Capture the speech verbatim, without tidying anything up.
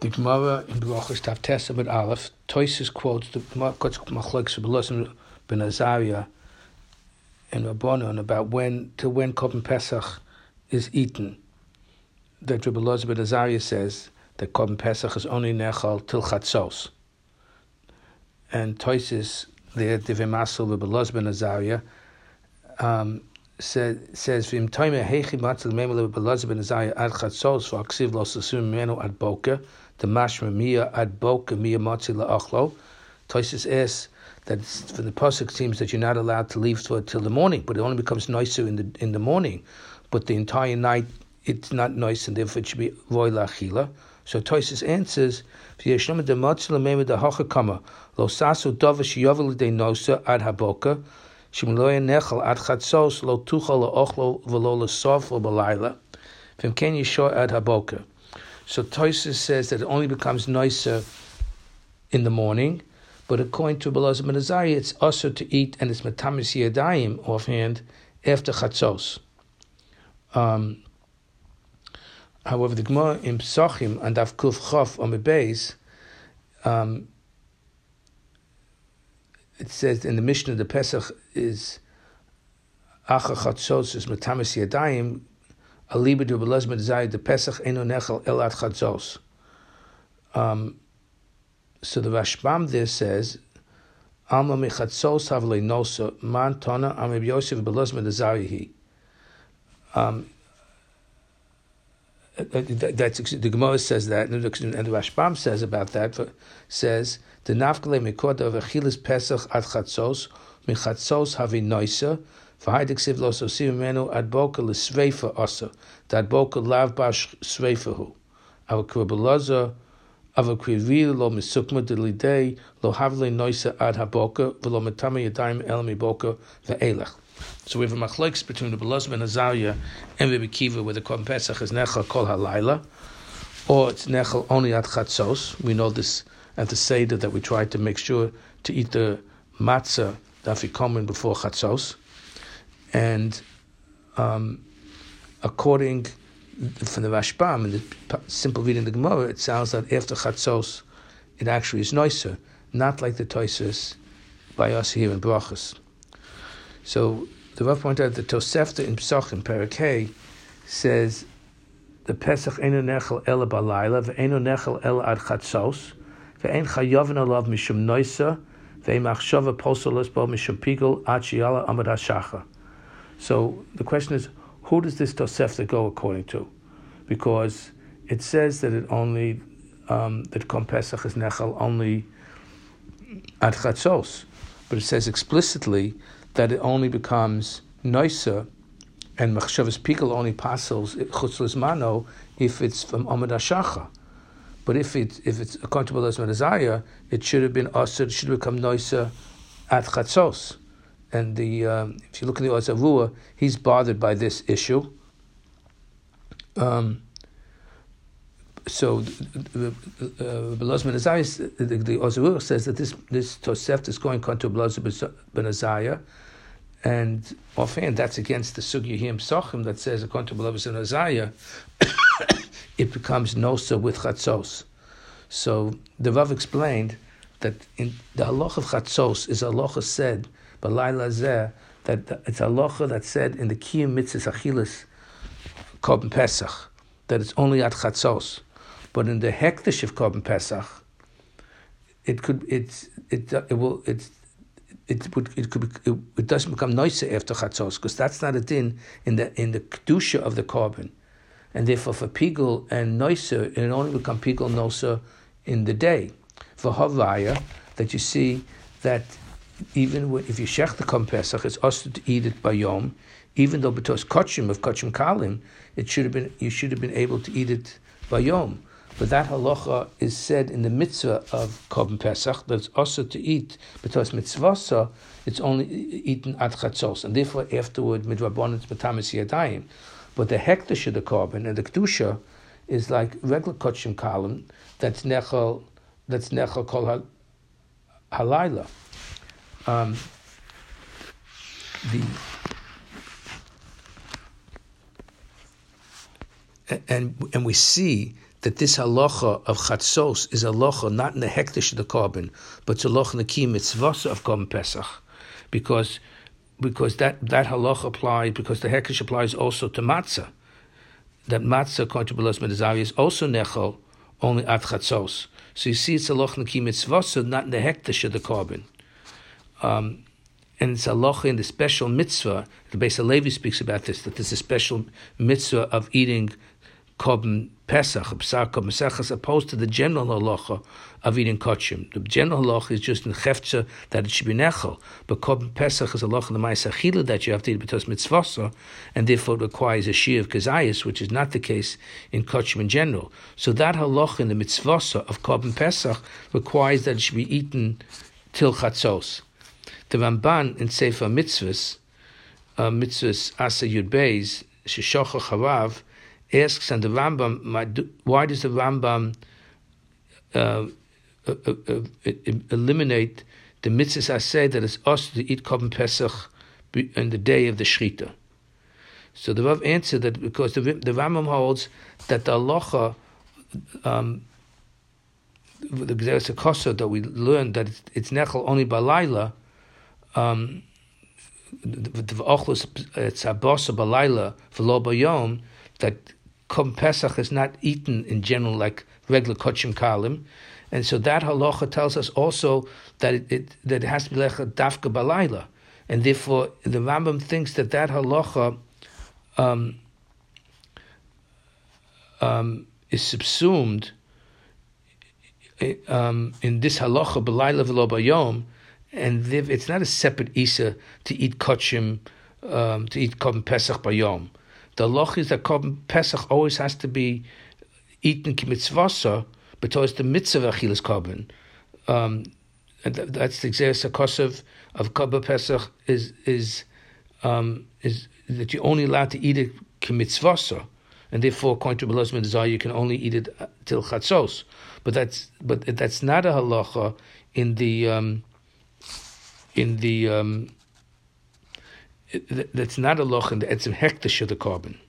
The Gemara in Berachos Tav Tesa with Aleph, Tosis quotes the Machlokes Belazar ben Azariah and Rabbanon about when to when Korban Pesach is eaten. That Belazar ben Azariah says that Korban Pesach is only nechal till Chatzos, and Tosis the Divei Masel Belazar ben Azariah um, says says Vim Toime Heichi Matzil Memele Belazar ben Azariah ad Chatzos for Aksiv Lo Sasum Menu ad Boker. The mashma mia ad boka mia matzi la'achlo. Tosis asks that for the pasuk seems that you're not allowed to leave for till the morning, but it only becomes nicer in the in the morning. But the entire night it's not nice, and therefore it should be roy la'achila. So Tosis answers, v'yeshlema de matzi la'mema de hachakama lo sasu davish yovel de nosa ad haboka shemloya nechal ad chatzos lo tuchal la'achlo v'lo l'sof lo b'layla v'im ken yishor ad haboka. So Tosis says that it only becomes nicer in the morning, but according to Belazar ben Azariah, it's also to eat, and it's matamis yadayim offhand after chatzos. Um, however, the Gemara in Pesachim and Daf Kuf Chof on the base, um, it says in the Mishnah the Pesach is acha chatzos is matamis yadayim. Aliba du Belazar ben Azariah the Pesach eno nechal el ad chatzos. Um, so the Rashbam there says, Alma mechatzos havle nosa man tona amib Yosef Belazar ben Azariah he. Um, that's the Gemara says that, and the Rashbam says about that. Says the nafkale mekod of achilas Pesach ad chatzos mechatzos havi noisa. V'haidik lo sosim menu ad boka l'sveifa asa that boka lav bash sveifahu. Our Belazar our krivil lo misukma delidei lo havle noisa ad haboka v'lo metame yadayim el mi boka ve'elech. So we have a machlokes between the Belazar ben Azariah and Rabbi Kiva, where the Korban Pesach is nechal kol halayla, or it's nechal only at chatzos. We know this at the Seder that we try to make sure to eat the matzah that we come in before chatzos. And um, according from the Rashbam and the simple reading of the Gemara, it sounds that after Chatzos, it actually is nicer, not like the Toisus by us here in Brachos. So the Rav pointed out that Tosefta in Pesachim Perek says the Pesach eino nechel ela balayla ve'eino nechel ela ad Chatzos ve'ein chayavin alav mishum noisa ve'machshava posolos bo mishum pigel ad sheyala amad hashacha. So the question is, who does this Tosefta go according to? Because it says that it only um, that Korban Pesach is nechal only at chatzos, but it says explicitly that it only becomes noisa and machshavas pikul only passes chutz lizmano if it's from amad hashacha. But if it if it's according to Belazar ben Azariah, it should have been also it should become noisa at chatzos. And the um, if you look at the Ozavua, he's bothered by this issue. Um, so the Belazar ben Azariah, the, the Ozavua says that this this Tosefta is going to Belazar ben Azariah, and offhand that's against the Sugya Him Sochim that says according to Belazar ben Azariah, it becomes nosa with chatzos. So the Rav explained that in the halacha of chatzos is a halacha said. Balayla zeh, that it's a halacha that said in the Kiyum Mitzvahs Achilas Korban Pesach that it's only at Chatzos, but in the Hekdesh of Korban Pesach, it could it's it it will it's it would it could be, it, it doesn't become noisa after Chatzos because that's not a din in the in the kedusha of the korban, and therefore for pigul and noisa it only become pigul noisa in the day. For Havaya, that you see that. Even if you shech the Korban Pesach, it's also to eat it by Yom. Even though betos kochim of kochim kalim, it should have been you should have been able to eat it by Yom. But that halacha is said in the mitzvah of Korban Pesach that it's also to eat betos mitzvasa. It's only eaten at chatzos, and therefore afterward midrabanan it's matamis yadayim. But the hekdesh of the korban and the kedusha is like regular kochim kalim. That's nechal. That's nechal kol halayla. Um, the and and we see that this halacha of chatzos is a halacha not in the hektish of the korban, but it's a halacha in the key mitzvah of korban pesach, because because that that halacha applies, because the hektish applies also to matzah. That matzah, according to Belos Medazari, is also nechol only at chatzos. So you see, it's a halacha in the key mitzvah, so not in the hektish of the korban. Um, and it's a halacha in the special mitzvah. The Beis Halevi speaks about this, that there's a special mitzvah of eating korban pesach, b'sar korban pesach, as opposed to the general halacha of eating kochim. The general halacha is just in chefza that it should be nechel, but korban pesach is a halacha in the ma'aseh achila that you have to eat because mitzvah, and therefore it requires a shir of kazayis, which is not the case in kochim in general. So that halacha in the mitzvah of korban pesach requires that it should be eaten till chatzos. The Ramban in Sefer Mitzvahs, uh, Mitzvahs Asa Yud Beis, Sheshocha Charav, asks, and the Rambam, why does the Rambam uh, uh, uh, uh, eliminate the mitzvahs Aseh that is us to eat korban pesach on the day of the Shrita? So the Rav answered that because the, the Rambam holds that the halacha, um, the Gzeres HaKosser that we learned that it's, it's nechel only balayla, um, the Ochlus Tzabos balayla v'lo bayom, that korban pesach is not eaten in general like regular kochim kalim, and so that halacha tells us also that it, it that it has to be lecha dafka balayla, and therefore the Rambam thinks that that halacha um, um, is subsumed um, in this halacha balayla v'lo bayom, and it's not a separate isa to eat kochim, um, to eat korban pesach bayom. The halacha is that korban pesach always has to be eaten k'mitzvasa, but towards the mitzvah achilas korban. Um, and that, that's the Gzeres HaKosser of korban pesach is is um, is that you're only allowed to eat it k'mitzvasa, and therefore, according to Belos Medazari, you can only eat it till chatzos. But that's but that's not a halacha in the um, in the um, it, that's not a halacha in the etzem hektish of the korban.